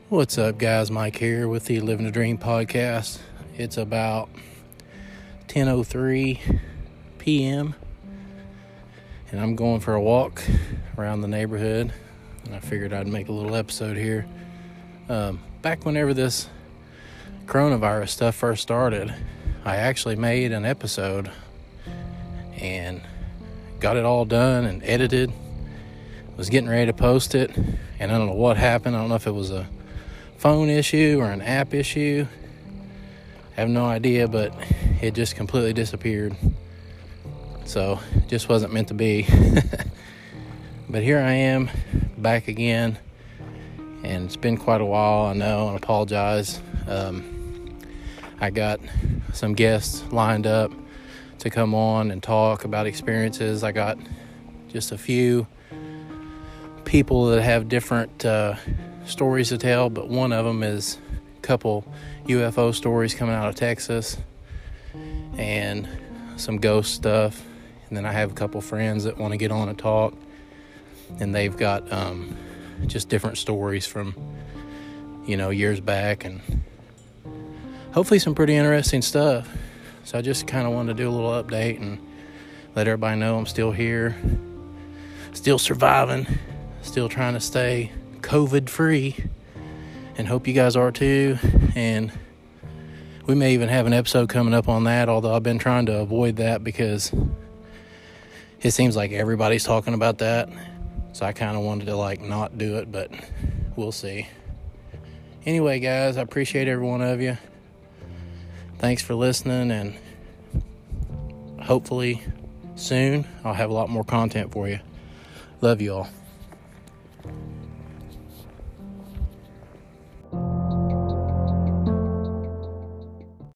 What's up, guys? Mike here with the Living the Dream podcast. It's about 10:03 p.m. and I'm going for a walk around the neighborhood, and I figured I'd make a little episode here. Back whenever this coronavirus stuff first started, I actually made an episode and got it all done and edited. Was getting ready to post it, and I don't know what happened. I don't know if it was a phone issue or an app issue. I have no idea, but it just completely disappeared. So it just wasn't meant to be. But here I am, back again, and it's been quite a while, I know, and I apologize. I got some guests lined up to come on and talk about experiences. I got just a few people that have different stories to tell, but one of them is a couple UFO stories coming out of Texas and some ghost stuff. And then I have a couple friends that want to get on and talk, and they've got just different stories from years back, and hopefully some pretty interesting stuff. So I just kind of wanted to do a little update and let everybody know I'm still here, still surviving, still trying to stay COVID free, and hope you guys are too. And we may even have an episode coming up on that, although I've been trying to avoid that because it seems like everybody's talking about that. So I kind of wanted to not do it, but we'll see. Anyway, guys, I appreciate every one of you. Thanks for listening, and hopefully soon I'll have a lot more content for you. Love you all.